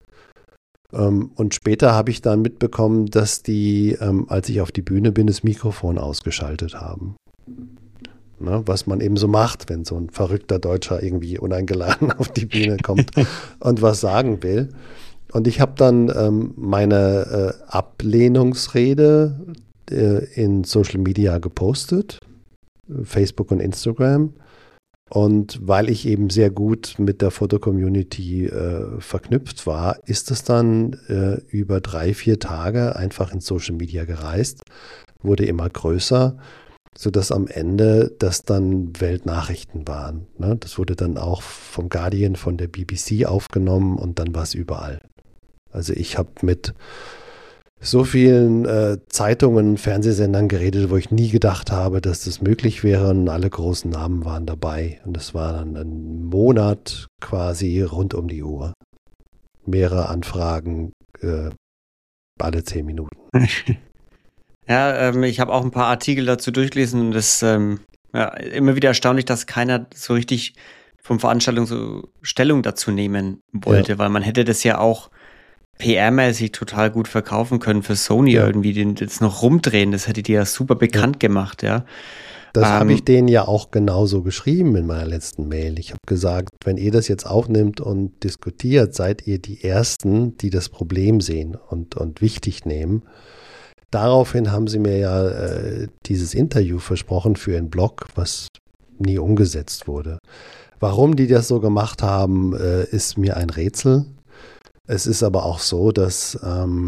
Und später habe ich dann mitbekommen, dass die, als ich auf die Bühne bin, das Mikrofon ausgeschaltet haben. Ne, was man eben so macht, wenn so ein verrückter Deutscher irgendwie uneingeladen auf die Bühne kommt und was sagen will. Und ich habe dann meine Ablehnungsrede in Social Media gepostet, Facebook und Instagram. Und weil ich eben sehr gut mit der Foto-Community verknüpft war, ist es dann über 3-4 Tage einfach in Social Media gereist, wurde immer größer, sodass am Ende das dann Weltnachrichten waren. Ne? Das wurde dann auch vom Guardian, von der BBC aufgenommen und dann war es überall. Also ich habe mit so vielen Zeitungen, Fernsehsendern geredet, wo ich nie gedacht habe, dass das möglich wäre und alle großen Namen waren dabei. Und das war dann ein Monat quasi rund um die Uhr. Mehrere Anfragen alle 10 Minuten. Ja, ich habe auch ein paar Artikel dazu durchgelesen und das immer wieder erstaunlich, dass keiner so richtig vom Veranstaltung so Stellung dazu nehmen wollte, weil man hätte das ja auch PR-mäßig total gut verkaufen können für Sony irgendwie, den jetzt noch rumdrehen, das hätte die ja super bekannt gemacht, ja. Das habe ich denen ja auch genauso geschrieben in meiner letzten Mail. Ich habe gesagt, wenn ihr das jetzt aufnimmt und diskutiert, seid ihr die Ersten, die das Problem sehen und wichtig nehmen. Daraufhin haben sie mir ja dieses Interview versprochen für einen Blog, was nie umgesetzt wurde. Warum die das so gemacht haben, ist mir ein Rätsel. Es ist aber auch so, dass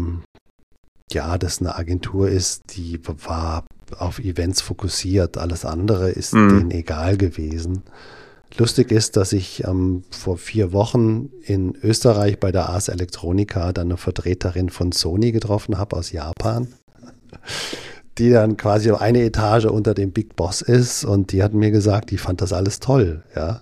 das eine Agentur ist, die war auf Events fokussiert. Alles andere ist denen egal gewesen. Lustig ist, dass ich vor 4 Wochen in Österreich bei der Ars Electronica dann eine Vertreterin von Sony getroffen habe aus Japan, die dann quasi eine Etage unter dem Big Boss ist und die hat mir gesagt, die fand das alles toll. Ja.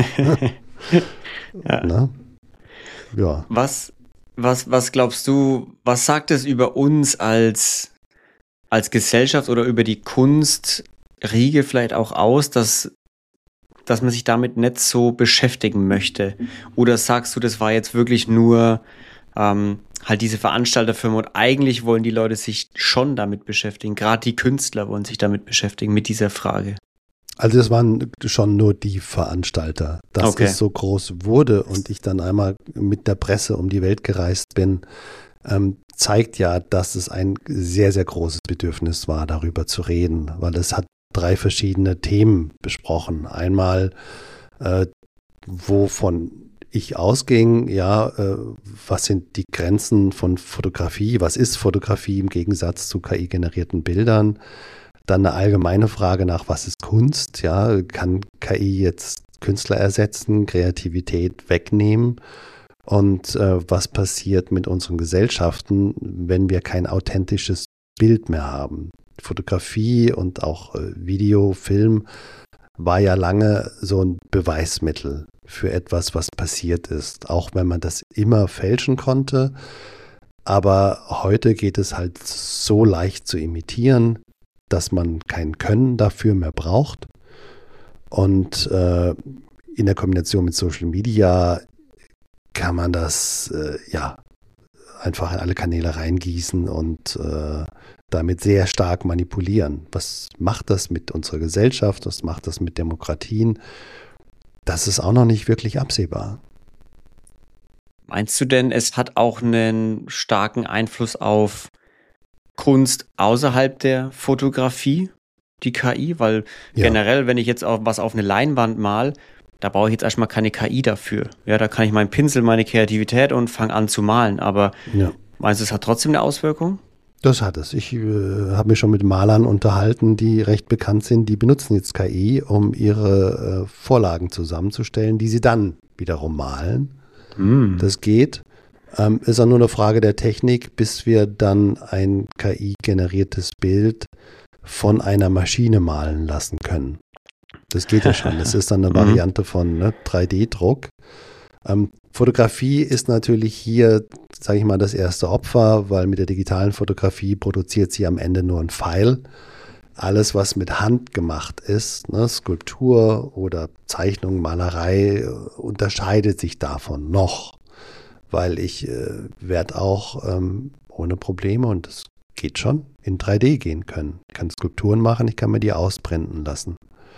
Na? Ja. Was glaubst du, was sagt es über uns als Gesellschaft oder über die Kunstriege vielleicht auch aus, dass man sich damit nicht so beschäftigen möchte? Oder sagst du, das war jetzt wirklich nur halt diese Veranstalterfirma und eigentlich wollen die Leute sich schon damit beschäftigen, gerade die Künstler wollen sich damit beschäftigen, mit dieser Frage? Also das waren schon nur die Veranstalter. Dass es so groß wurde und ich dann einmal mit der Presse um die Welt gereist bin, zeigt ja, dass es ein sehr, sehr großes Bedürfnis war, darüber zu reden, weil es hat 3 verschiedene Themen besprochen. Einmal, wovon ich ausging, was sind die Grenzen von Fotografie, was ist Fotografie im Gegensatz zu KI-generierten Bildern? Dann eine allgemeine Frage nach, was ist Kunst? Ja, kann KI jetzt Künstler ersetzen, Kreativität wegnehmen? Und was passiert mit unseren Gesellschaften, wenn wir kein authentisches Bild mehr haben? Fotografie und auch Video, Film war ja lange so ein Beweismittel für etwas, was passiert ist, auch wenn man das immer fälschen konnte. Aber heute geht es halt so leicht zu imitieren, dass man kein Können dafür mehr braucht. Und in der Kombination mit Social Media kann man das einfach in alle Kanäle reingießen und damit sehr stark manipulieren. Was macht das mit unserer Gesellschaft? Was macht das mit Demokratien? Das ist auch noch nicht wirklich absehbar. Meinst du denn, es hat auch einen starken Einfluss auf Kunst außerhalb der Fotografie, die KI? Weil generell, wenn ich jetzt auch was auf eine Leinwand mal, da brauche ich jetzt erstmal keine KI dafür. Ja, da kann ich meinen Pinsel, meine Kreativität und fange an zu malen. Aber meinst du, es hat trotzdem eine Auswirkung? Das hat es. Ich habe mich schon mit Malern unterhalten, die recht bekannt sind. Die benutzen jetzt KI, um ihre Vorlagen zusammenzustellen, die sie dann wiederum malen. Das geht. Ist auch nur eine Frage der Technik, bis wir dann ein KI-generiertes Bild von einer Maschine malen lassen können. Das geht ja schon. Das ist dann eine Variante von 3D-Druck. Fotografie ist natürlich hier, sage ich mal, das erste Opfer, weil mit der digitalen Fotografie produziert sie am Ende nur ein Pfeil. Alles, was mit Hand gemacht ist, Skulptur oder Zeichnung, Malerei, unterscheidet sich davon noch. Weil ich werde auch ohne Probleme, und das geht schon, in 3D gehen können. Ich kann Skulpturen machen, ich kann mir die ausblenden lassen.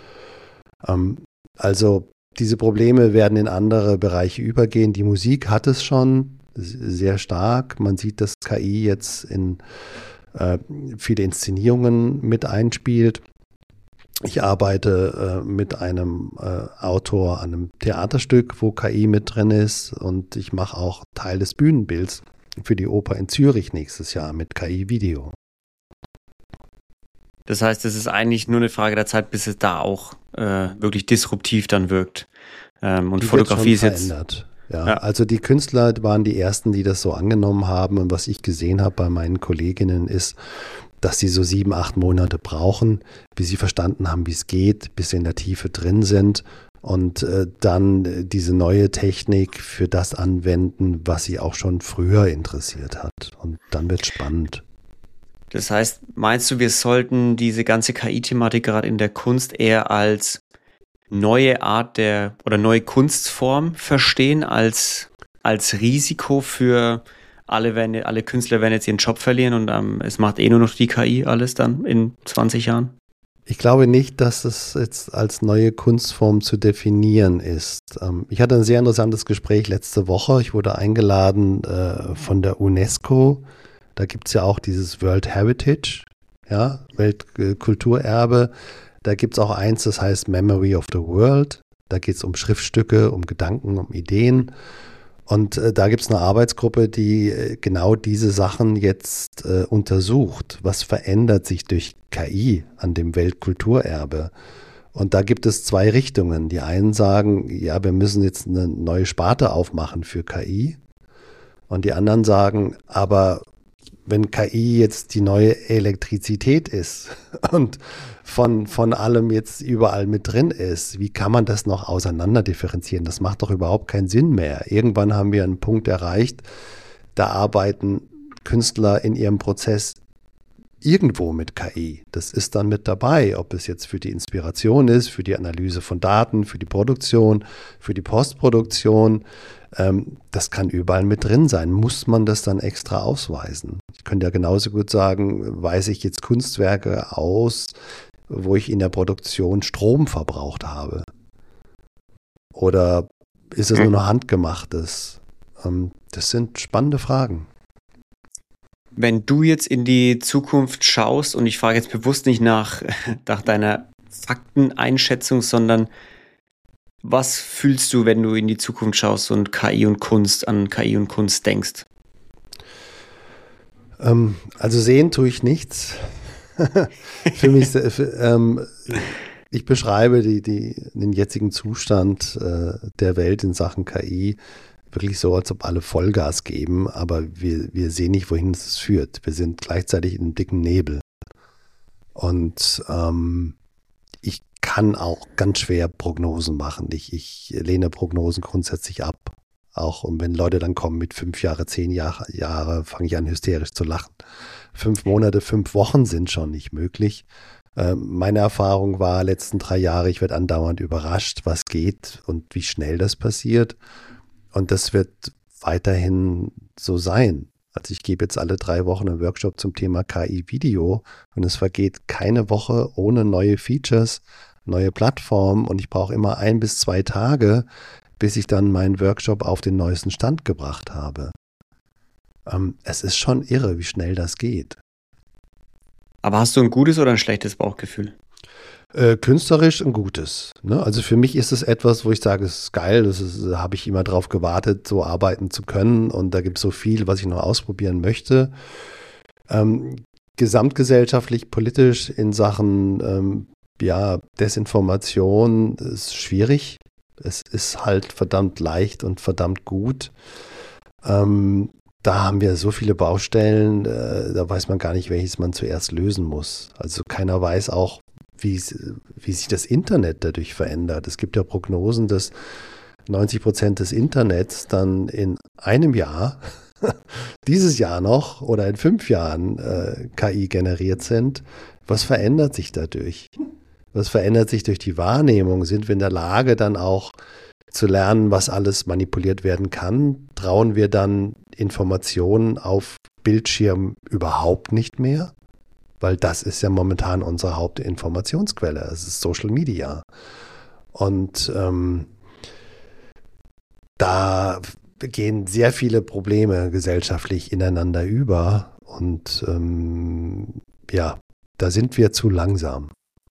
Also diese Probleme werden in andere Bereiche übergehen. Die Musik hat es schon sehr stark. Man sieht, dass KI jetzt in viele Inszenierungen mit einspielt. Ich arbeite mit einem Autor an einem Theaterstück, wo KI mit drin ist, und ich mache auch Teil des Bühnenbilds für die Oper in Zürich nächstes Jahr mit KI-Video. Das heißt, es ist eigentlich nur eine Frage der Zeit, bis es da auch wirklich disruptiv dann wirkt. Und die Fotografie ist jetzt verändert. Ja, also die Künstler waren die ersten, die das so angenommen haben, und was ich gesehen habe bei meinen Kolleginnen ist, dass sie so 7, 8 Monate brauchen, bis sie verstanden haben, wie es geht, bis sie in der Tiefe drin sind und dann diese neue Technik für das anwenden, was sie auch schon früher interessiert hat. Und dann wird es spannend. Das heißt, meinst du, wir sollten diese ganze KI-Thematik gerade in der Kunst eher als neue Art oder neue Kunstform verstehen, als Risiko für alle Künstler werden jetzt ihren Job verlieren und es macht nur noch die KI alles dann in 20 Jahren? Ich glaube nicht, dass es jetzt als neue Kunstform zu definieren ist. Ich hatte ein sehr interessantes Gespräch letzte Woche. Ich wurde eingeladen von der UNESCO. Da gibt es ja auch dieses World Heritage, Weltkulturerbe. Da gibt es auch eins, das heißt Memory of the World. Da geht es um Schriftstücke, um Gedanken, um Ideen. Und da gibt es eine Arbeitsgruppe, die genau diese Sachen jetzt untersucht. Was verändert sich durch KI an dem Weltkulturerbe? Und da gibt es 2 Richtungen. Die einen sagen, ja, wir müssen jetzt eine neue Sparte aufmachen für KI. Und die anderen sagen, aber wenn KI jetzt die neue Elektrizität ist und von allem jetzt überall mit drin ist, wie kann man das noch auseinander differenzieren? Das macht doch überhaupt keinen Sinn mehr. Irgendwann haben wir einen Punkt erreicht, da arbeiten Künstler in ihrem Prozess irgendwo mit KI. Das ist dann mit dabei, ob es jetzt für die Inspiration ist, für die Analyse von Daten, für die Produktion, für die Postproduktion. Das kann überall mit drin sein. Muss man das dann extra ausweisen? Ich könnte ja genauso gut sagen, weise ich jetzt Kunstwerke aus, wo ich in der Produktion Strom verbraucht habe? Oder ist es nur noch handgemachtes? Das sind spannende Fragen. Wenn du jetzt in die Zukunft schaust, und ich frage jetzt bewusst nicht nach deiner Fakteneinschätzung, sondern was fühlst du, wenn du in die Zukunft schaust und an KI und Kunst denkst? Also sehen tue ich nichts. Für mich, ich beschreibe den jetzigen Zustand der Welt in Sachen KI wirklich so, als ob alle Vollgas geben, aber wir sehen nicht, wohin es führt. Wir sind gleichzeitig in einem dicken Nebel. Und ich kann auch ganz schwer Prognosen machen. Ich lehne Prognosen grundsätzlich ab. Auch und wenn Leute dann kommen mit 5 Jahre, 10 Jahre, fange ich an hysterisch zu lachen. 5 Monate, 5 Wochen sind schon nicht möglich. Meine Erfahrung war letzten 3 Jahre, ich werde andauernd überrascht, was geht und wie schnell das passiert. Und das wird weiterhin so sein. Also ich gebe jetzt alle 3 Wochen einen Workshop zum Thema KI-Video und es vergeht keine Woche ohne neue Features, neue Plattformen und ich brauche immer 1 bis 2 Tage, bis ich dann meinen Workshop auf den neuesten Stand gebracht habe. Es ist schon irre, wie schnell das geht. Aber hast du ein gutes oder ein schlechtes Bauchgefühl? Künstlerisch ein gutes. Ne? Also für mich ist es etwas, wo ich sage, es ist geil, habe ich immer drauf gewartet, so arbeiten zu können und da gibt es so viel, was ich noch ausprobieren möchte. Gesamtgesellschaftlich, politisch in Sachen Desinformation ist schwierig. Es ist halt verdammt leicht und verdammt gut. Da haben wir so viele Baustellen, da weiß man gar nicht, welches man zuerst lösen muss. Also keiner weiß auch, wie sich das Internet dadurch verändert. Es gibt ja Prognosen, dass 90% des Internets dann in einem Jahr, dieses Jahr noch oder in 5 Jahren KI generiert sind. Was verändert sich dadurch? Was verändert sich durch die Wahrnehmung? Sind wir in der Lage, dann auch zu lernen, was alles manipuliert werden kann? Trauen wir dann Informationen auf Bildschirm überhaupt nicht mehr? Weil das ist ja momentan unsere Hauptinformationsquelle. Es ist Social Media. Und da gehen sehr viele Probleme gesellschaftlich ineinander über. Und da sind wir zu langsam.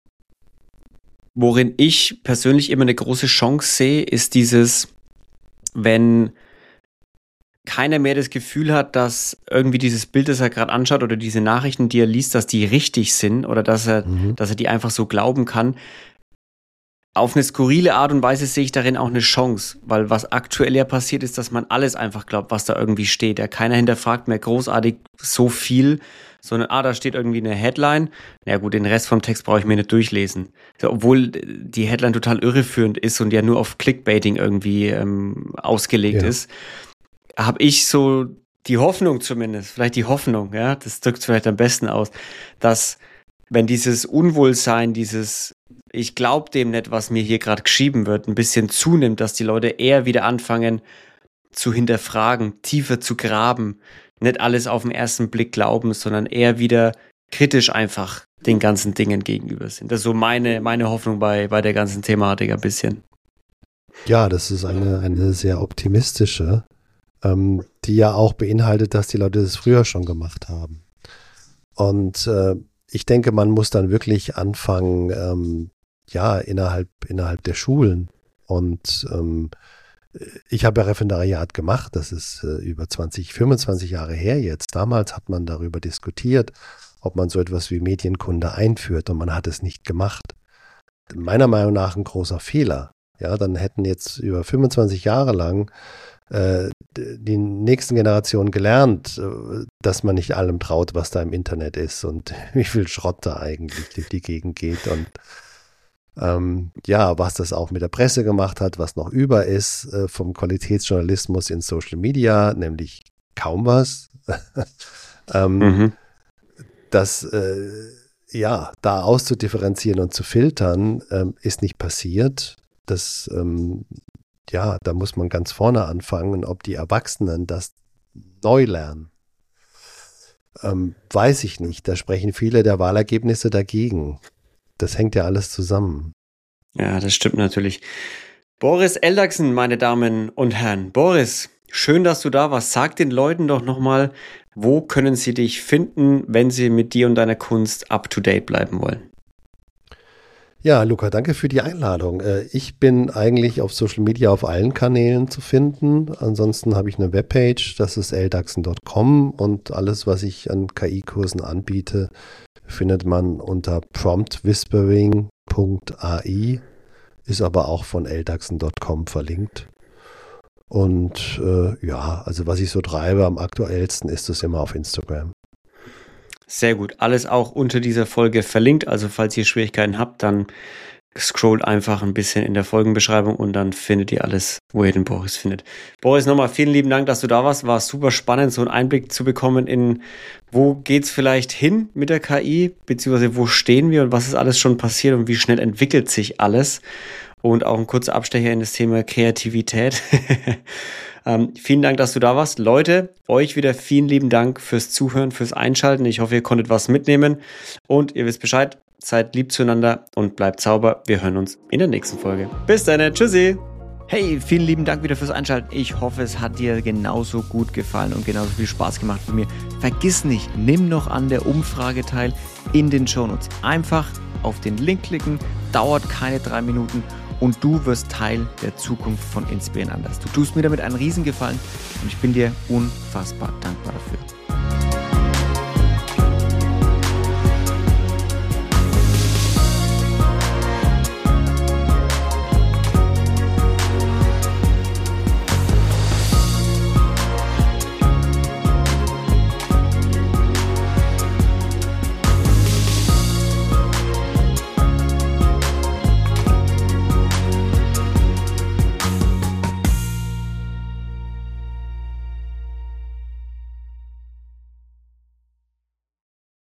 Worin ich persönlich immer eine große Chance sehe, ist dieses, wenn keiner mehr das Gefühl hat, dass irgendwie dieses Bild, das er gerade anschaut oder diese Nachrichten, die er liest, dass die richtig sind oder dass er die einfach so glauben kann. Auf eine skurrile Art und Weise sehe ich darin auch eine Chance, weil was aktuell ja passiert ist, dass man alles einfach glaubt, was da irgendwie steht. Ja, keiner hinterfragt mehr großartig so viel, sondern da steht irgendwie eine Headline. Na gut, den Rest vom Text brauche ich mir nicht durchlesen. So, obwohl die Headline total irreführend ist und ja nur auf Clickbaiting irgendwie ausgelegt ist, habe ich so die Hoffnung zumindest, vielleicht die Hoffnung, ja, das drückt es vielleicht am besten aus, dass wenn dieses Unwohlsein, ich glaube dem nicht, was mir hier gerade geschrieben wird, ein bisschen zunimmt, dass die Leute eher wieder anfangen zu hinterfragen, tiefer zu graben, nicht alles auf den ersten Blick glauben, sondern eher wieder kritisch einfach den ganzen Dingen gegenüber sind. Das ist so meine Hoffnung bei der ganzen Thematik ein bisschen. Ja, das ist eine sehr optimistische, die ja auch beinhaltet, dass die Leute das früher schon gemacht haben. Und ich denke, man muss dann wirklich anfangen, innerhalb der Schulen. Und ich habe ja Referendariat gemacht, das ist über 25 Jahre her jetzt. Damals hat man darüber diskutiert, ob man so etwas wie Medienkunde einführt und man hat es nicht gemacht. Meiner Meinung nach ein großer Fehler. Ja, dann hätten jetzt über 25 Jahre lang die nächsten Generationen gelernt, dass man nicht allem traut, was da im Internet ist und wie viel Schrott da eigentlich durch die Gegend geht und was das auch mit der Presse gemacht hat, was noch über ist vom Qualitätsjournalismus in Social Media, nämlich kaum was. Das da auszudifferenzieren und zu filtern, ist nicht passiert. Das da muss man ganz vorne anfangen, ob die Erwachsenen das neu lernen. Weiß ich nicht. Da sprechen viele der Wahlergebnisse dagegen. Das hängt ja alles zusammen. Ja, das stimmt natürlich. Boris Eldagsen, meine Damen und Herren. Boris, Schön, dass du da warst. Sag den Leuten doch nochmal, wo können sie dich finden, wenn sie mit dir und deiner Kunst up-to-date bleiben wollen? Ja, Luca, danke für die Einladung. Ich bin eigentlich auf Social Media auf allen Kanälen zu finden. Ansonsten habe ich eine Webpage, das ist eldaxen.com, und alles, was ich an KI-Kursen anbiete, findet man unter promptwhispering.ai, ist aber auch von eldaxen.com verlinkt. Und also was ich so treibe, am aktuellsten ist es immer auf Instagram. Sehr gut. Alles auch unter dieser Folge verlinkt. Also falls ihr Schwierigkeiten habt, dann scrollt einfach ein bisschen in der Folgenbeschreibung und dann findet ihr alles, wo ihr den Boris findet. Boris, nochmal vielen lieben Dank, dass du da warst. War super spannend, so einen Einblick zu bekommen in, wo geht's vielleicht hin mit der KI, beziehungsweise wo stehen wir und was ist alles schon passiert und wie schnell entwickelt sich alles. Und auch ein kurzer Abstecher in das Thema Kreativität. Vielen Dank, dass du da warst. Leute, euch wieder vielen lieben Dank fürs Zuhören, fürs Einschalten. Ich hoffe, ihr konntet was mitnehmen. Und ihr wisst Bescheid, seid lieb zueinander und bleibt sauber. Wir hören uns in der nächsten Folge. Bis dann, tschüssi. Hey, vielen lieben Dank wieder fürs Einschalten. Ich hoffe, es hat dir genauso gut gefallen und genauso viel Spaß gemacht wie mir. Vergiss nicht, nimm noch an der Umfrage teil in den Shownotes. Einfach auf den Link klicken, dauert keine 3 Minuten. Und du wirst Teil der Zukunft von Inspirieren anders. Du tust mir damit einen Riesengefallen und ich bin dir unfassbar dankbar dafür.